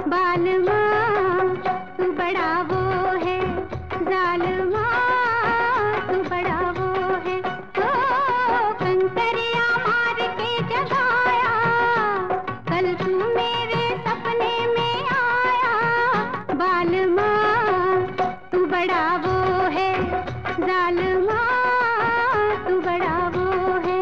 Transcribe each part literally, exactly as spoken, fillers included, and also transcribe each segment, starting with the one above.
बालमा तू बड़ा वो है, जालमा तू बड़ा वो है। ओ कंकरिया मार के जगाया, कल तू मेरे सपने में आया। बालमा तू बड़ा वो है, जालमा तू बड़ा वो है।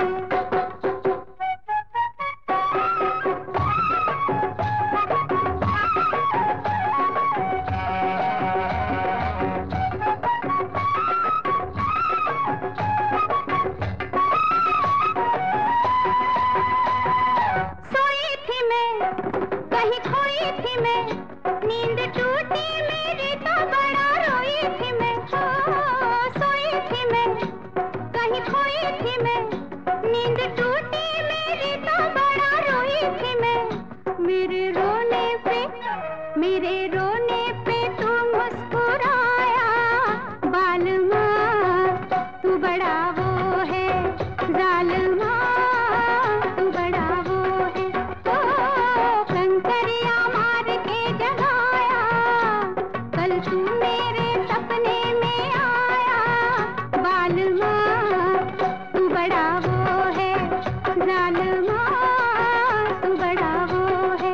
कहीं खोई थी मैं, नींद टूटी मेरी तो बड़ा रोई थी मैं। ओ सोई थी मैं, कहीं खोई थी मैं, नींद टूटी मेरी तो बड़ा रोई थी मैं। मेरे रोने पे, मेरे रोने पे तू मुस्कुराया। बालमा तू बड़ा वो है, जालमा तू बड़ा वो है। ओ कंकरिया मार के जगाया, कल तू मेरे सपने में आया। बालमा तू बड़ा वो है, जालमा तू बड़ा वो है।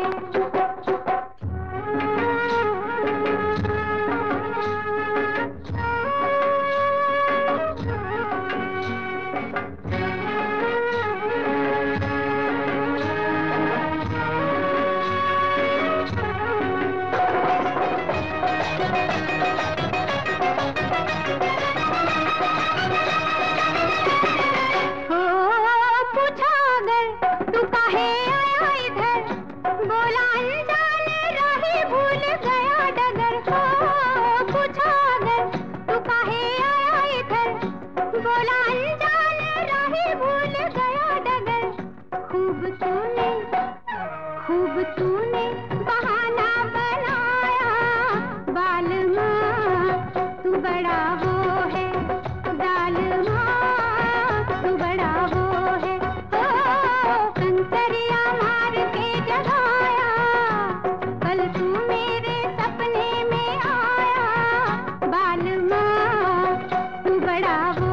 तू काहे आया इधर, बोला अनजान राही भूल गया डगर। हो पूछा अगर तू काहे आया इधर, बोला अनजान राही भूल गया डगर। खूब तूने, खूब तूने बहाना बनाया। बालमा तू बड़ा वो है, जालमा तू बड़ा वो है। कंकरिया मार के जगाया, कल तू मेरे सपने में आया। बालमा तू बड़ा वो